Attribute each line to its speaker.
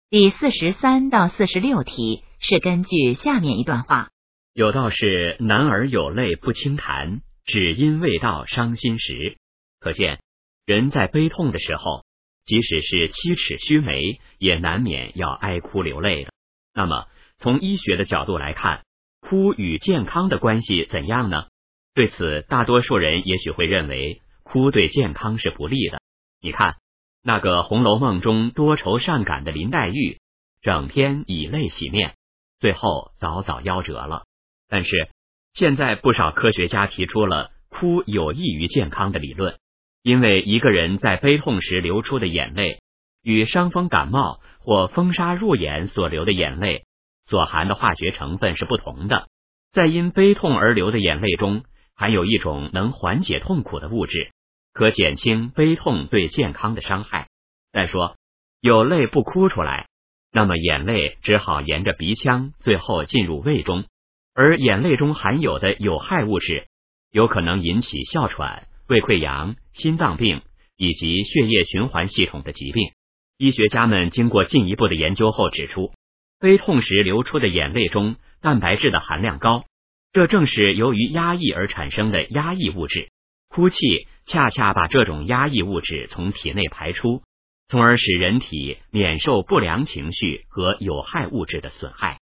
Speaker 1: 第43到46题是根据下面一段话。
Speaker 2: 有道是男儿有泪不轻弹，只因未到伤心时。可见人在悲痛的时候，即使是七尺须眉，也难免要哀哭流泪的。那么从医学的角度来看，哭与健康的关系怎样呢？对此大多数人也许会认为哭对健康是不利的。你看那个《红楼梦》中多愁善感的林黛玉，整天以泪洗面，最后早早夭折了。但是现在不少科学家提出了哭有益于健康的理论，因为一个人在悲痛时流出的眼泪，与伤风感冒或风沙入眼所流的眼泪所含的化学成分是不同的。在因悲痛而流的眼泪中，含有一种能缓解痛苦的物质，可减轻悲痛对健康的伤害。再说有泪不哭出来，那么眼泪只好沿着鼻腔最后进入胃中，而眼泪中含有的有害物质有可能引起哮喘、胃溃疡、心脏病以及血液循环系统的疾病。医学家们经过进一步的研究后指出，悲痛时流出的眼泪中蛋白质的含量高，这正是由于压抑而产生的压抑物质。哭泣恰恰把这种压抑物质从体内排出，从而使人体免受不良情绪和有害物质的损害。